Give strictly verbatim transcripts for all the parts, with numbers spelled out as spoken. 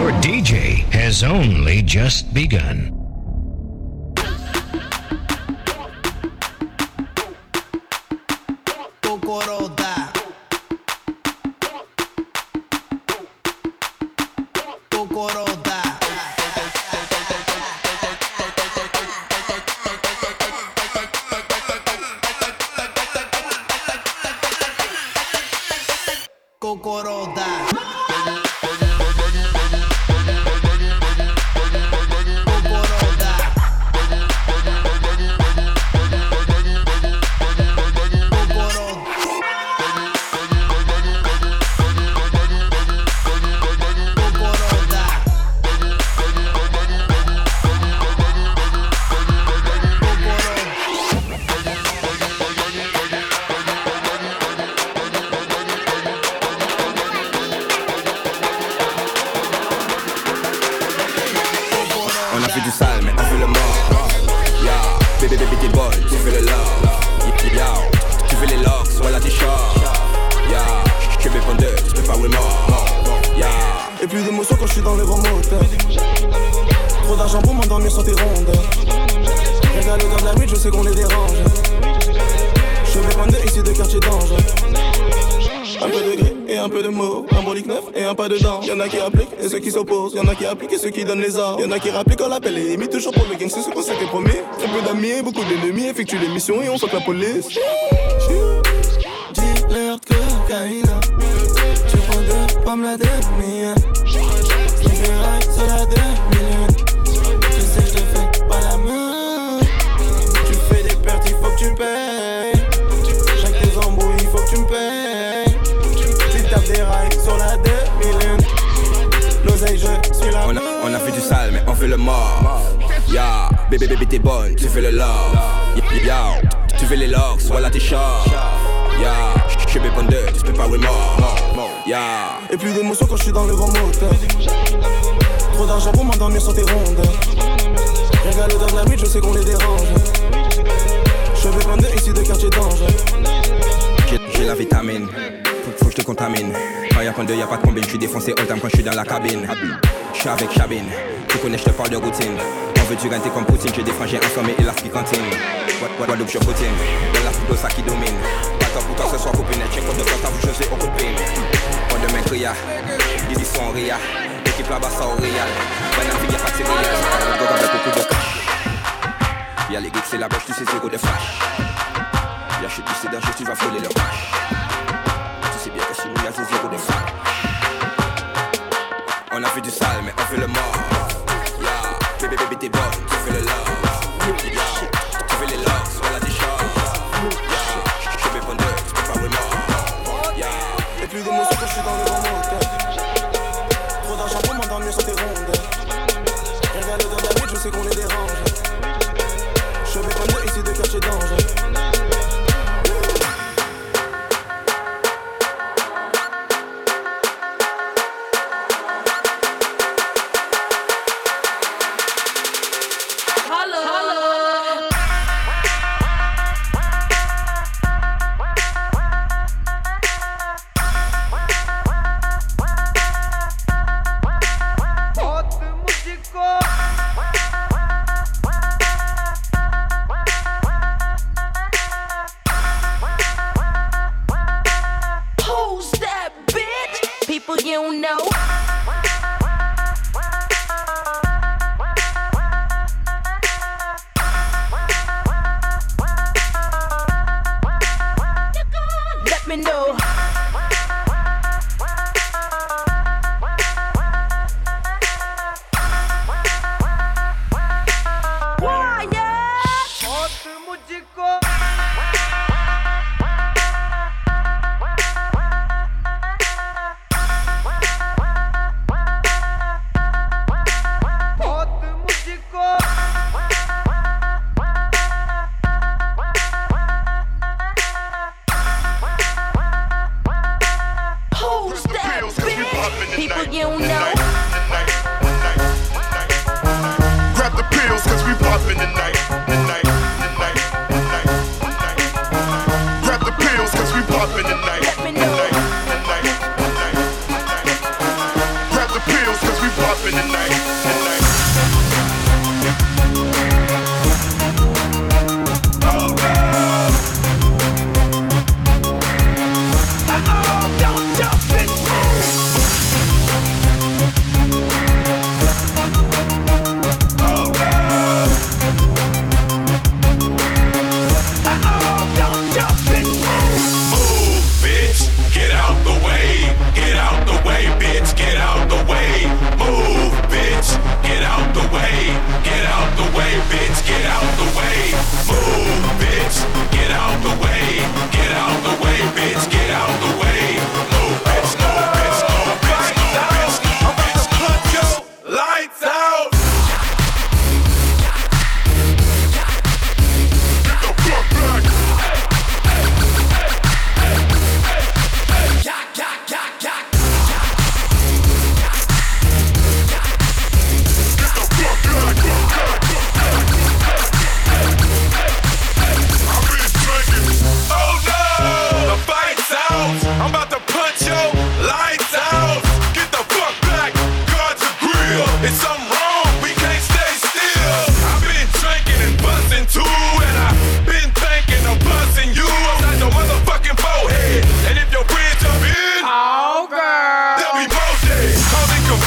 Your D J has only just begun. Y'en a qui appliquent et ceux qui donnent les armes. Y'en a qui rappliquent quand l'appel est émis. Toujours pour le gang, c'est ce qu'on s'était promis. Très peu d'amis et beaucoup d'ennemis. Effectuent les missions et on fuck la police. Dis-leur que Kaina, tu prends deux pommes la demi. Tu fais right sur la demi. Tu sais, je te fais pas la main. Tu fais des pertes, il faut que tu payes. Chaque tes embrouilles, il faut que tu me payes. Tu tapes des rails sur la demi. On a, on a fait du sale mais on fait le mort. Ya, bébé bébé t'es bonne, tu fais le love. Ya, tu fais les locks, voilà tes chats. Ya, je suis bépondeux, tu peux pas remords. Ya, et plus d'émotions quand je suis dans le grand moteur. Trop d'argent pour m'endormir sur tes rondes. Regarde l'odeur de la nuit, je sais qu'on les dérange. Je vais prendre ici de quartier d'ange. J'ai la vitamine, faut que je te contamine. Quand y'a point de, y'a pas de combine, je suis défoncé all time quand je suis dans la cabine. Je suis avec Chabine, tu connais, je te parle de routine. On veut du renter comme Poutine, j'ai des frangins informés et la ski cantine. Guadeloupe, je poutine, dans la foule, ça qui domine. Pas pour toi ce soir, copine, check contre toi, ça vous je sais au coup de pine. Pas de main cria, Didi son ria, équipe là-bas ça au réal. Ben la fille y'a pas de céréales, on goûte avec beaucoup de cash. Y'a les geeks, c'est la bouche, tu sais zéro de flash. Y'a chute, c'est d'un juste, tu vas frôler le cash. Tu sais bien que chez nous y'a zéro de flash. On a fait du sale mais on fait le mort. Ya, bébé bébé t'es bonne, tu fais le love. Ya, tu fais les locks, voilà tes chats. Ya, je suis bépondeux, tu peux pas remords. Ya, et plus d'émotions quand je suis dans le grand moteur. Trop d'argent pour m'endormir sur tes rondes. Regarde l'odeur de la nuit, je sais qu'on les dérange. Je vais prendre ici de quartier d'ange.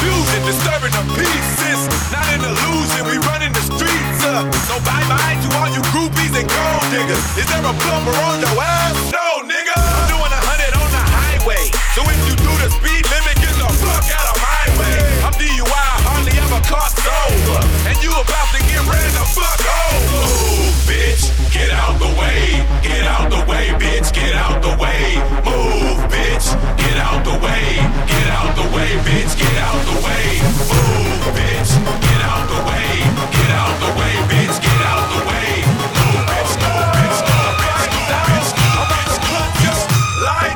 confusion, disturbing the pieces. Not an illusion, we running the streets up. So bye bye to all you groupies and gold diggers. Is there a plumber on your ass? No, nigga. I'm doing a hundred on the highway. So if you do the speed limit, get the fuck out of my way. I'm D U I, hardly ever caught sober. And you about to get ran the fuck over. Move, bitch, get out the way. Get out the way, bitch, get out the way. Move, bitch, get out the way. Get out the way, bitch, get out the way. Move, bitch, get out the way. Get out the way, bitch, get out the way. Move, bitch, no, bitch, no, bitch, no, bitch, no, bitch, no, just like.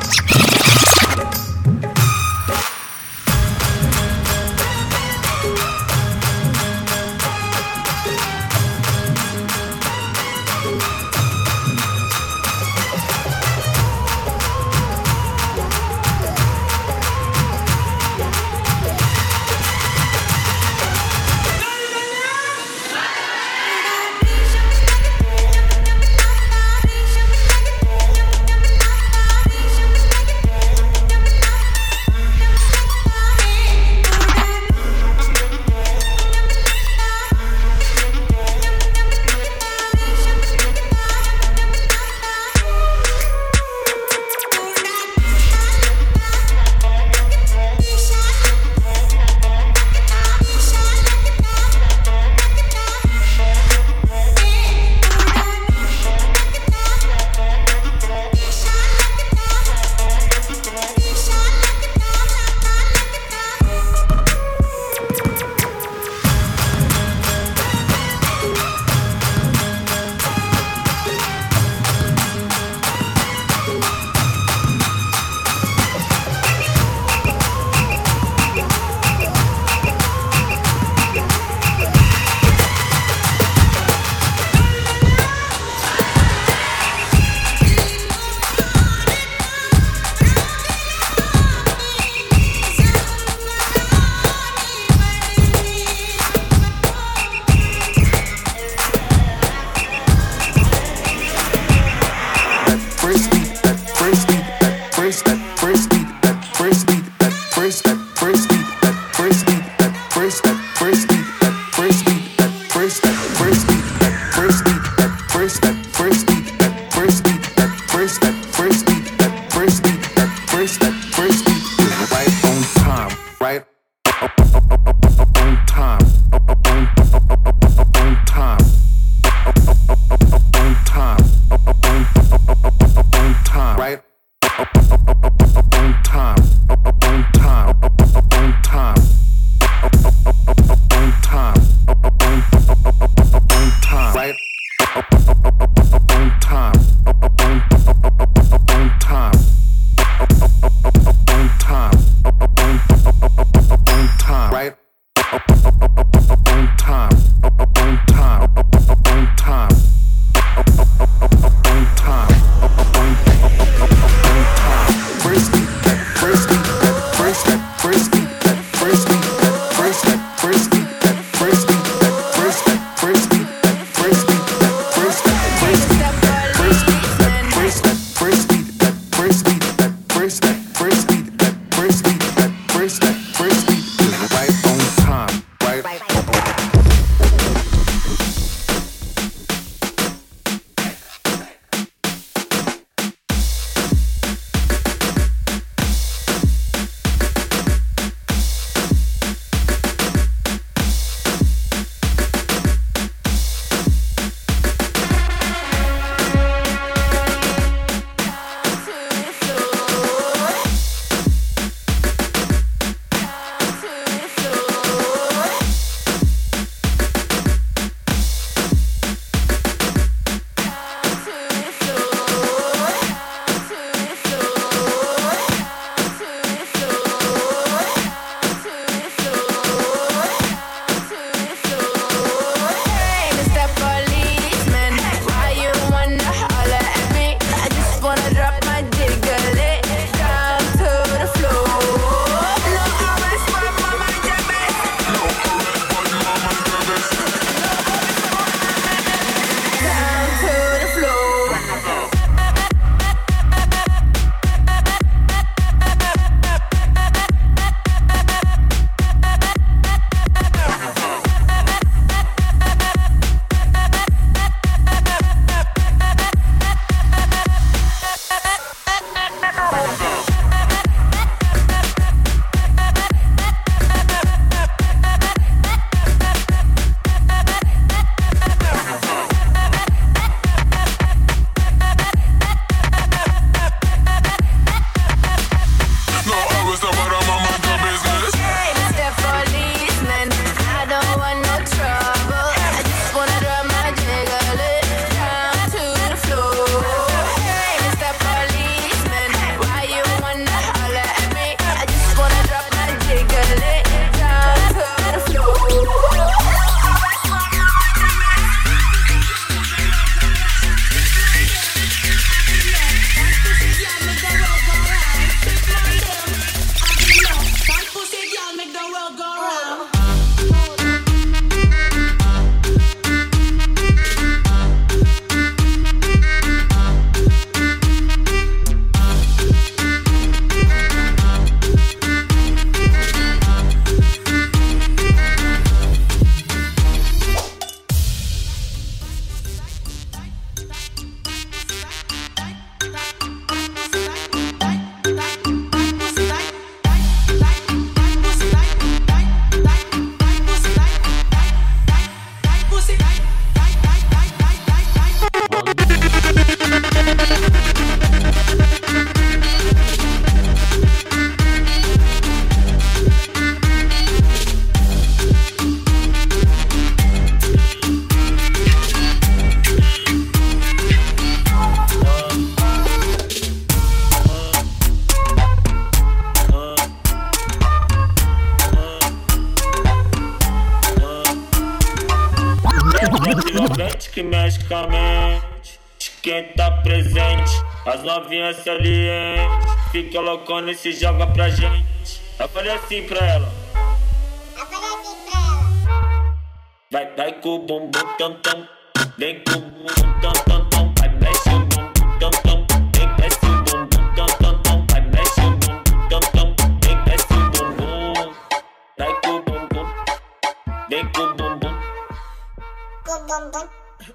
envolvente que mexe com a mente de quem tá presente. As novinhas salientes fica loucona e se joga pra gente. Eu falei assim pra ela. Eu falei assim pra ela. Vai, vai com o bumbum tam tam. Vem com o bumbum tam tam tam. Vai, mexe o bumbum tam tam. Vem, mexe o bumbum tam tam tam. Vai, mexe o bumbum tam tam. Vem, mexe o bumbum. Vai com o bumbum. Vem com o bumbum. Com o bumbum.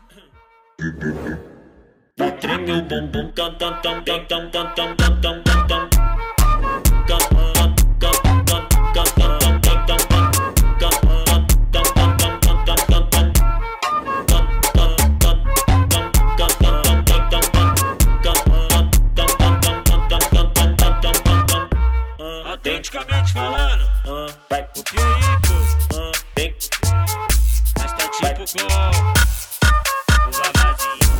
Vai, treme o bumbum tam tam tam tam tam tam tam tam tam tam tam. Autenticamente falando, uh, vai pro que isso? Uh, vem, mas tá tipo com o vavazinho.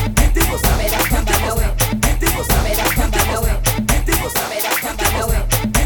Away.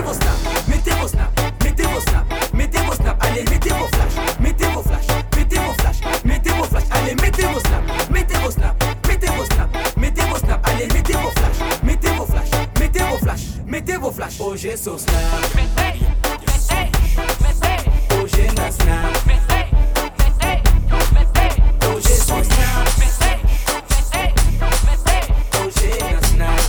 vos snaps, mettez vos snaps, mettez vos snaps, mettez vos snaps, allez mettez vos flashs, mettez vos flashs, mettez vos flashs, mettez vos flashs, allez mettez vos snaps, mettez vos snaps, mettez vos snaps, mettez vos snaps, allez mettez vos flashs, mettez vos flashs, mettez vos flashs, mettez vos flashs, hoje sou snap, hoje na snap, hoje sou snap, hoje na snap.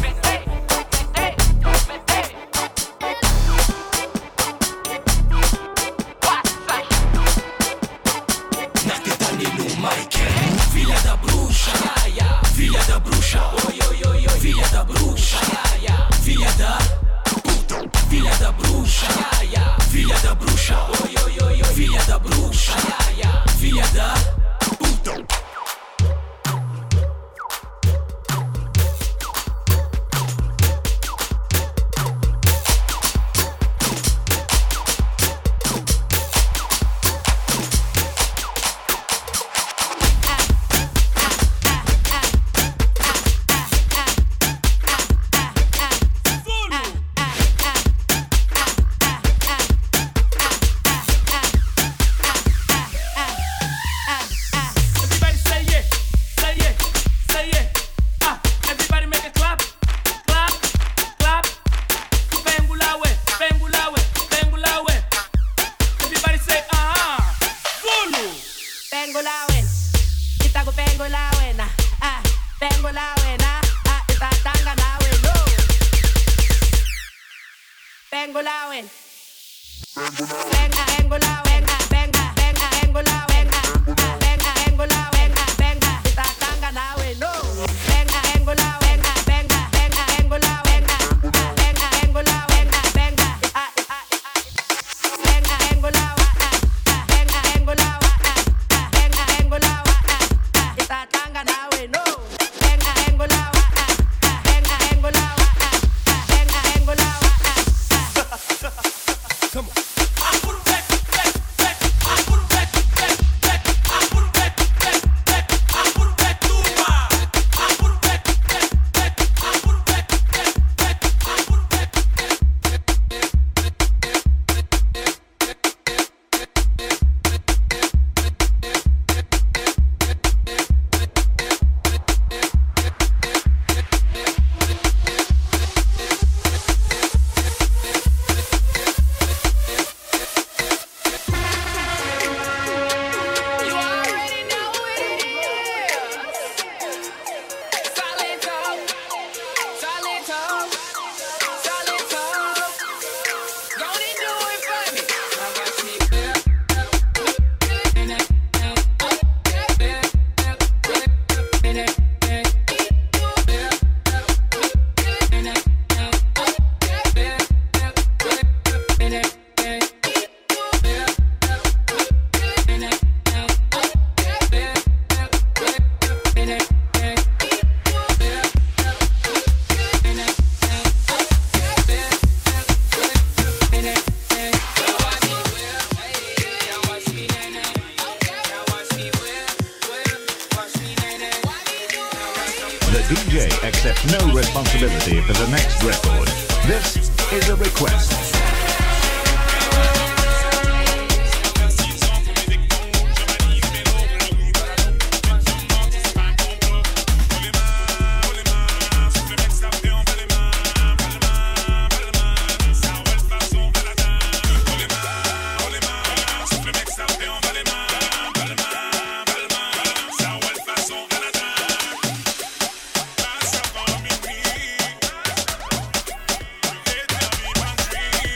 Filha da bruxa, filha da bruxa, oi oi oi oi, filha da bruxa, filha da puta, filha da bruxa, filha da bruxa, oi oi oi oi, filha da bruxa, filha da puta. D J accepts no responsibility for the next record. This is a request. Dream.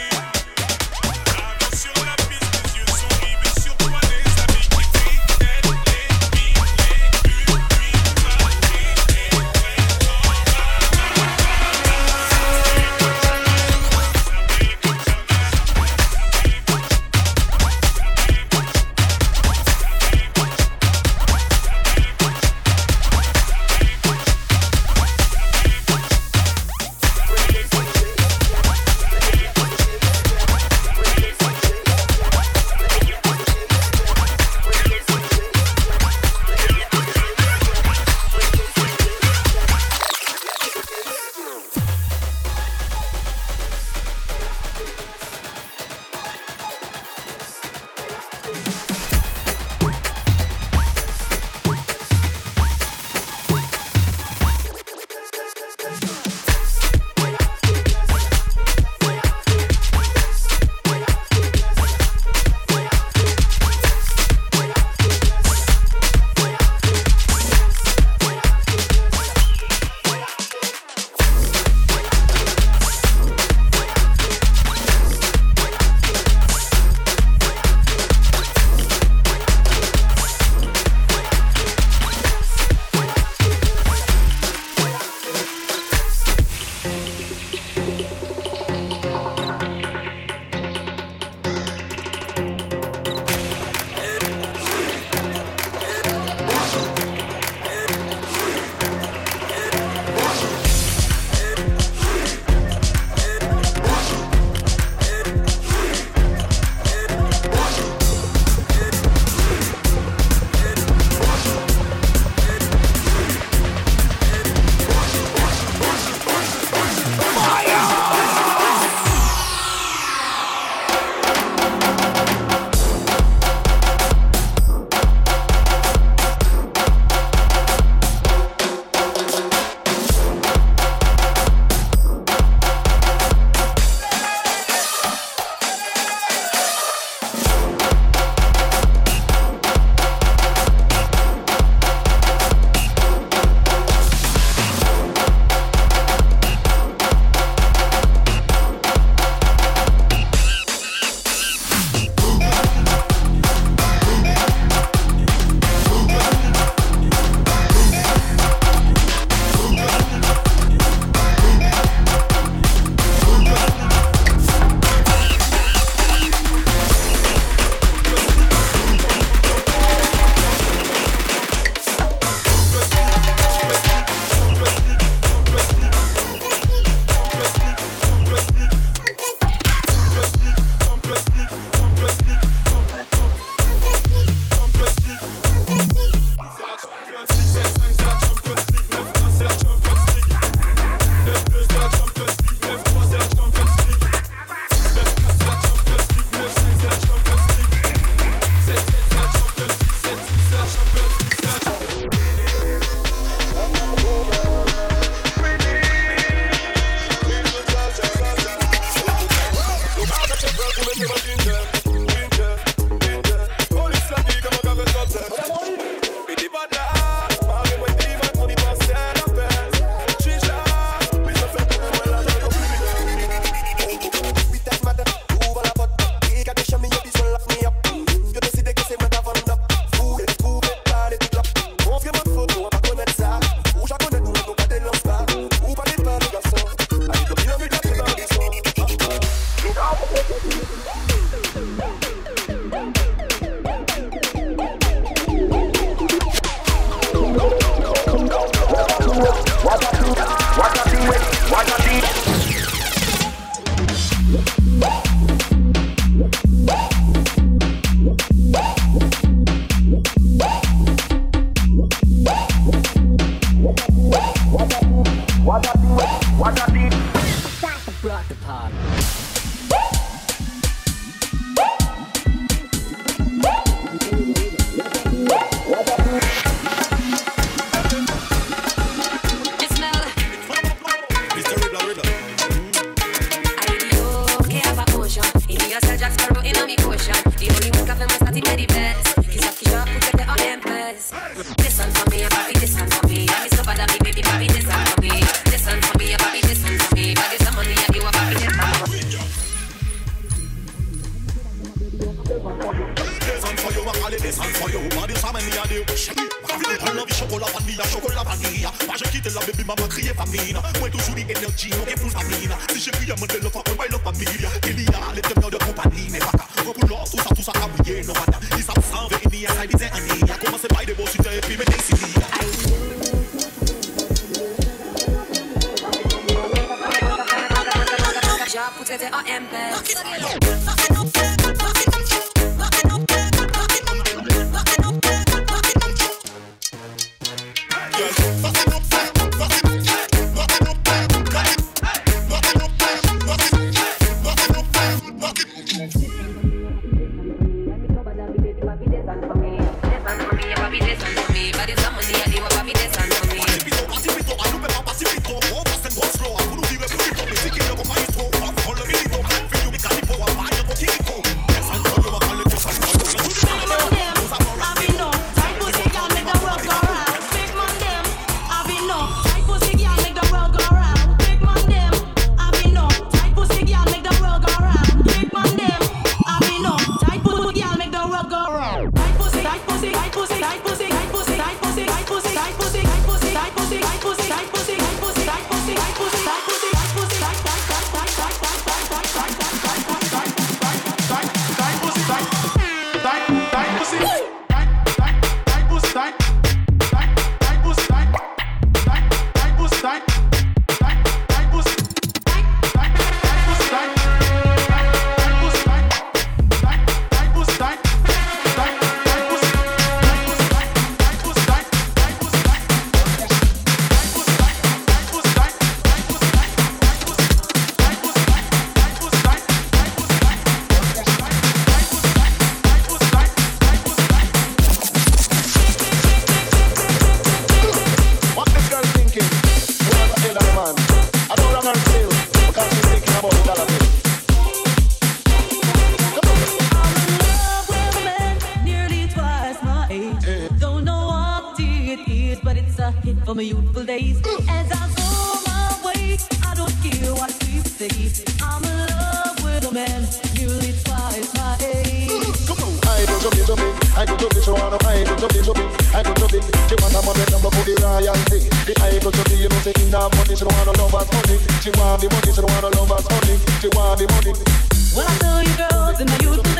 For my youthful days, as I go my way, I don't care what people say. I'm in love with a man, nearly twice my age. Come on, I go to big, to big, I go to big, so I know I go to big, to big, I go to big. She want a money number for the royalty. The I go to big, you know, taking that money, she don't want to love us money. She want the money, she don't want to love us money. She want the money. Well, I tell you girls in my youthful